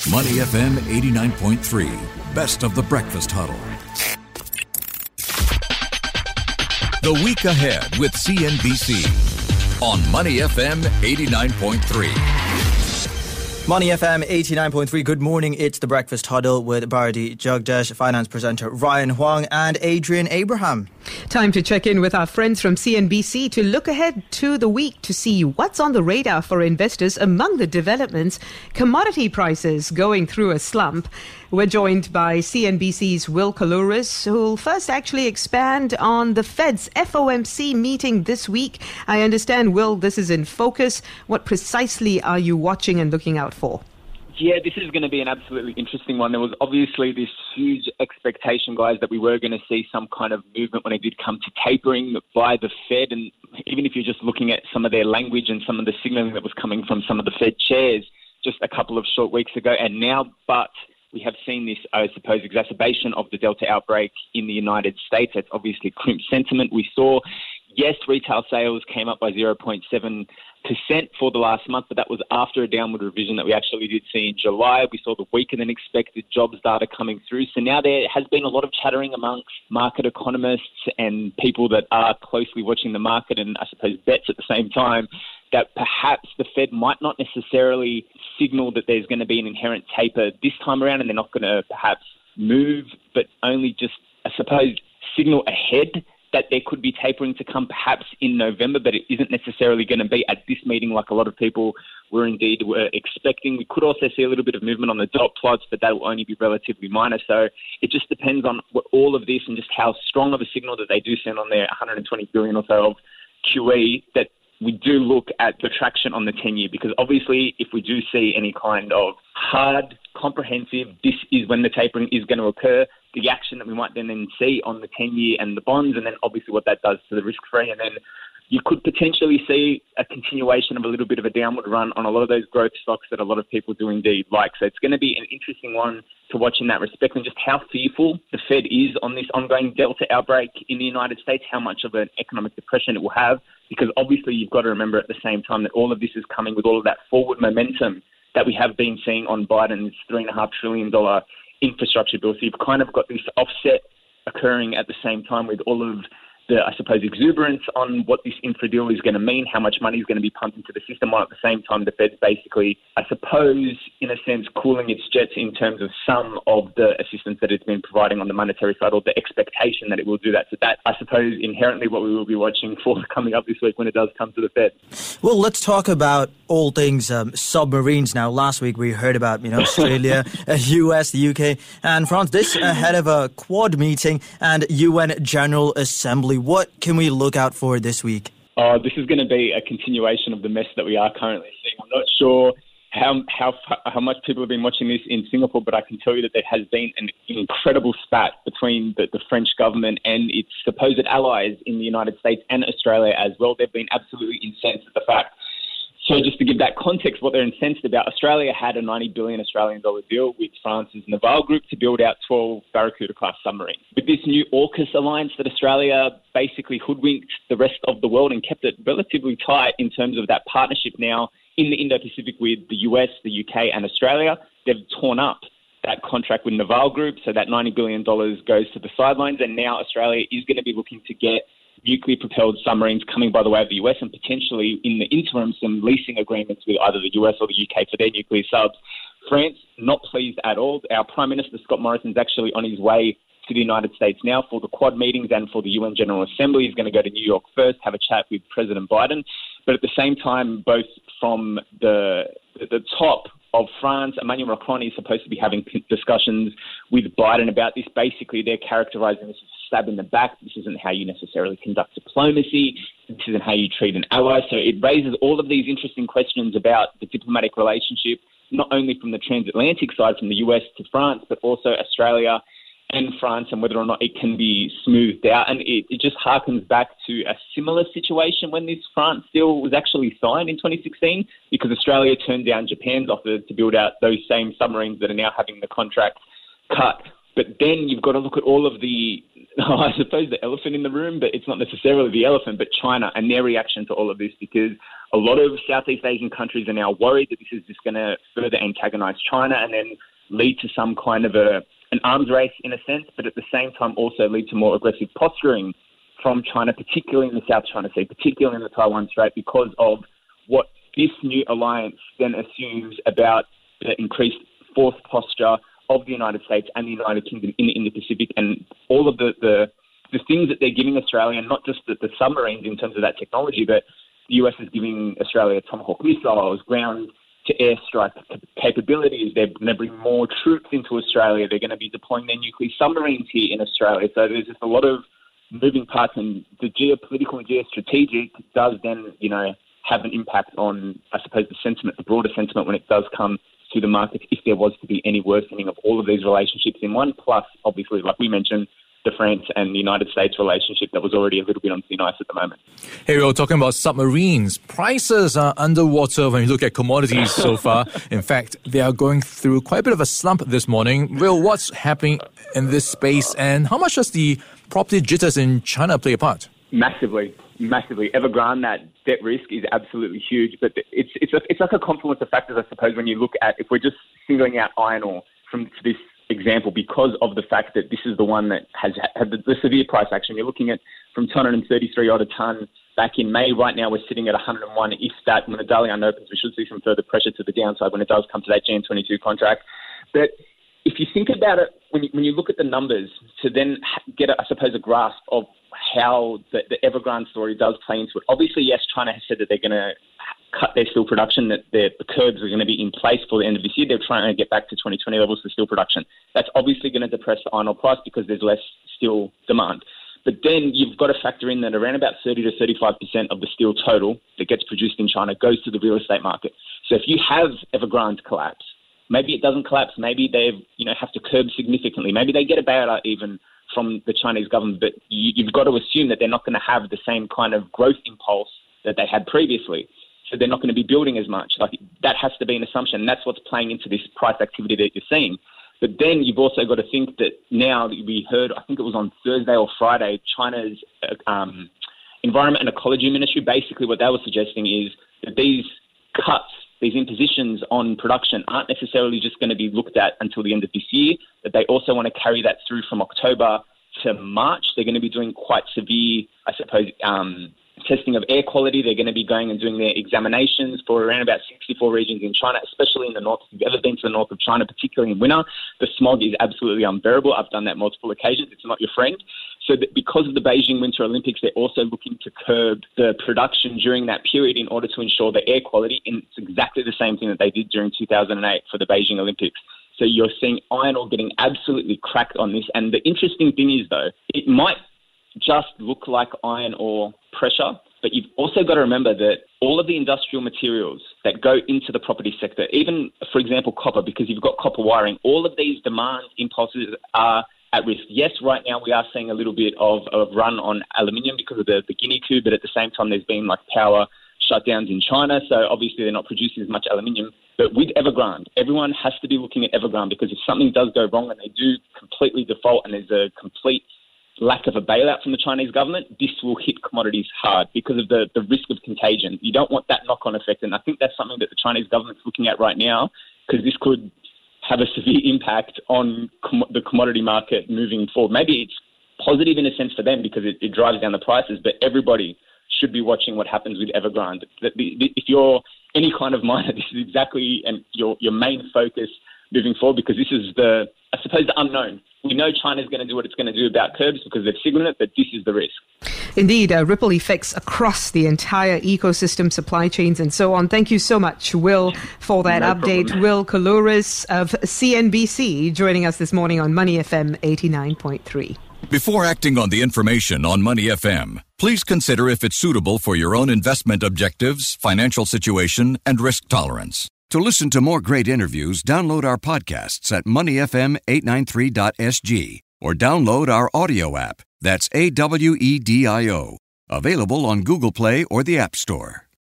Money FM 89.3, best of the breakfast huddle. The week ahead with CNBC on Money FM 89.3. Money FM 89.3. Good morning. It's the Breakfast Huddle with Bharati Jagdash, finance presenter Ryan Huang and Adrian Abraham. Time to check in with our friends from CNBC to look ahead to the week to see what's on the radar for investors. Among the developments, commodity prices going through a slump. We're joined by CNBC's Will Kalouris, who will first actually expand on the Fed's FOMC meeting this week. I understand, Will, this is in focus. What precisely are you watching and looking out for? Yeah, this is going to be an absolutely interesting one. There was obviously this huge expectation, guys, that we were going to see some kind of movement when it did come to tapering by the Fed. And even if you're just looking at some of their language and some of the signaling that was coming from some of the Fed chairs just a couple of short weeks ago, and now, but we have seen this, I suppose, exacerbation of the Delta outbreak in the United States. That's obviously crimped sentiment. We saw, yes, retail sales came up by 0.7% for the last month, but that was after a downward revision that we actually did see in July. We saw the weaker than expected jobs data coming through. So now there has been a lot of chattering amongst market economists and people that are closely watching the market and I suppose bets at the same time that perhaps the Fed might not necessarily signal that there's going to be an inherent taper this time around and they're not going to perhaps move, but only just, I suppose, signal ahead that there could be tapering to come perhaps in November, but it isn't necessarily going to be at this meeting like a lot of people were expecting. We could also see a little bit of movement on the dot plots, but that will only be relatively minor. So it just depends on what all of this and just how strong of a signal that they do send on their 120 billion or so of QE that we do look at the traction on the 10-year, because obviously if we do see any kind of hard, comprehensive, this is when the tapering is going to occur, the action that we might then see on the 10-year and the bonds, and then obviously what that does to the risk-free, and then you could potentially see a continuation of a little bit of a downward run on a lot of those growth stocks that a lot of people do indeed like. So it's going to be an interesting one to watch in that respect, and just how fearful the Fed is on this ongoing Delta outbreak in the United States, how much of an economic depression it will have, because obviously you've got to remember at the same time that all of this is coming with all of that forward momentum that we have been seeing on Biden's $3.5 trillion infrastructure bill. So you've kind of got this offset occurring at the same time with all of the, I suppose, exuberance on what this infra deal is going to mean, how much money is going to be pumped into the system, while at the same time the Fed's basically, I suppose, in a sense, cooling its jets in terms of some of the assistance that it's been providing on the monetary side, or the expectation that it will do that. So that, I suppose, inherently what we will be watching for coming up this week when it does come to the Fed. Well, let's talk about all things submarines now. Last week we heard about, Australia, US, the UK and France. This ahead of a Quad meeting and UN General Assembly. What can we look out for this week? This is going to be a continuation of the mess that we are currently seeing. I'm not sure how much people have been watching this in Singapore, but I can tell you that there has been an incredible spat between the French government and its supposed allies in the United States and Australia as well. They've been absolutely incensed at the fact. So just to give that context, what they're incensed about, Australia had a 90 billion Australian dollar deal with France's Naval Group to build out 12 Barracuda-class submarines. With this new AUKUS alliance that Australia basically hoodwinked the rest of the world and kept it relatively tight in terms of that partnership now in the Indo-Pacific with the US, the UK and Australia, they've torn up that contract with Naval Group, so that $90 billion goes to the sidelines, and now Australia is going to be looking to get nuclear-propelled submarines coming by the way of the US, and potentially in the interim some leasing agreements with either the US or the UK for their nuclear subs. France, not pleased at all. Our Prime Minister, Scott Morrison, is actually on his way to the United States now for the Quad meetings and for the UN General Assembly. He's going to go to New York first, have a chat with President Biden. But at the same time, both from the top of France, Emmanuel Macron is supposed to be having discussions with Biden about this. Basically, they're characterizing this as a stab in the back. This isn't how you necessarily conduct diplomacy. This isn't how you treat an ally. So it raises all of these interesting questions about the diplomatic relationship, not only from the transatlantic side, from the US to France, but also Australia and France, and whether or not it can be smoothed out. And it just harkens back to a similar situation when this France deal was actually signed in 2016, because Australia turned down Japan's offer to build out those same submarines that are now having the contract cut. But then you've got to look at all of the I suppose, the elephant in the room, but it's not necessarily the elephant, but China and their reaction to all of this, because a lot of Southeast Asian countries are now worried that this is just going to further antagonize China and then lead to some kind of an arms race in a sense, but at the same time also lead to more aggressive posturing from China, particularly in the South China Sea, particularly in the Taiwan Strait, because of what this new alliance then assumes about the increased force posture of the United States and the United Kingdom in the Indo-Pacific, and all of the things that they're giving Australia, not just the submarines in terms of that technology, but the US is giving Australia Tomahawk missiles, ground-to-air strike capabilities. They're going to bring more troops into Australia. They're going to be deploying their nuclear submarines here in Australia. So there's just a lot of moving parts, and the geopolitical and geostrategic does then, have an impact on, I suppose, the sentiment, the broader sentiment when it does come to the market, if there was to be any worsening of all of these relationships in one, plus, obviously, like we mentioned, the France and the United States relationship that was already a little bit on thin ice at the moment. Hey, we're talking about submarines. Prices are underwater when you look at commodities so far. In fact, they are going through quite a bit of a slump this morning. Will, what's happening in this space, and how much does the property jitters in China play a part? Massively. Evergrande, that debt risk is absolutely huge, but it's like a confluence of factors, I suppose, when you look at, if we're just singling out iron ore from this example, because of the fact that this is the one that has had the severe price action. You're looking at from 233 odd a tonne back in May. Right now we're sitting at 101. If that, when the Dalian opens, we should see some further pressure to the downside when it does come to that Jan22 contract. But if you think about it, when you look at the numbers, to then get, I suppose, a grasp of how the Evergrande story does play into it. Obviously, yes, China has said that they're going to cut their steel production, that the curbs are going to be in place for the end of this year. They're trying to get back to 2020 levels for steel production. That's obviously going to depress the iron ore price because there's less steel demand. But then you've got to factor in that around about 30 to 35% of the steel total that gets produced in China goes to the real estate market. So if you have Evergrande collapse, maybe it doesn't collapse, maybe they have to curb significantly, maybe they get a bailout even from the Chinese government, but you've got to assume that they're not going to have the same kind of growth impulse that they had previously. So they're not going to be building as much. Like, that has to be an assumption. And that's what's playing into this price activity that you're seeing. But then you've also got to think that now that we heard, I think it was on Thursday or Friday, China's Environment and Ecology Ministry, basically what they were suggesting is that these cuts, these impositions on production aren't necessarily just going to be looked at until the end of this year, that they also want to carry that through from October to March. They're going to be doing quite severe, I suppose, testing of air quality. They're going to be going and doing their examinations for around about 64 regions in China, especially in the north. If you've ever been to the north of China, particularly in winter, the smog is absolutely unbearable. I've done that multiple occasions. It's not your friend. So that because of the Beijing Winter Olympics, they're also looking to curb the production during that period in order to ensure the air quality. And it's exactly the same thing that they did during 2008 for the Beijing Olympics. So you're seeing iron ore getting absolutely cracked on this. And the interesting thing is, though, it might just look like iron ore pressure, but you've also got to remember that all of the industrial materials that go into the property sector, even, for example, copper, because you've got copper wiring, all of these demand impulses are at risk. Yes, right now we are seeing a little bit of run on aluminium because of the Guinea coup, but at the same time there's been power shutdowns in China, so obviously they're not producing as much aluminium. But with Evergrande, everyone has to be looking at Evergrande, because if something does go wrong and they do completely default and there's a complete lack of a bailout from the Chinese government, this will hit commodities hard because of the risk of contagion. You don't want that knock-on effect, and I think that's something that the Chinese government's looking at right now, because this could have a severe impact on the commodity market moving forward. Maybe it's positive in a sense for them because it drives down the prices, but everybody should be watching what happens with Evergrande. If you're any kind of miner, this is exactly your main focus moving forward, because this is the unknown. We know China's going to do what it's going to do about curbs because they've signaled it, but this is the risk. Indeed, ripple effects across the entire ecosystem, supply chains and so on. Thank you so much, Will, for that update. Problem. Will Kalouris of CNBC joining us this morning on Money FM 89.3. Before acting on the information on Money FM, please consider if it's suitable for your own investment objectives, financial situation, and risk tolerance. To listen to more great interviews, download our podcasts at moneyfm893.sg or download our audio app. That's AWEDIO. Available on Google Play or the App Store.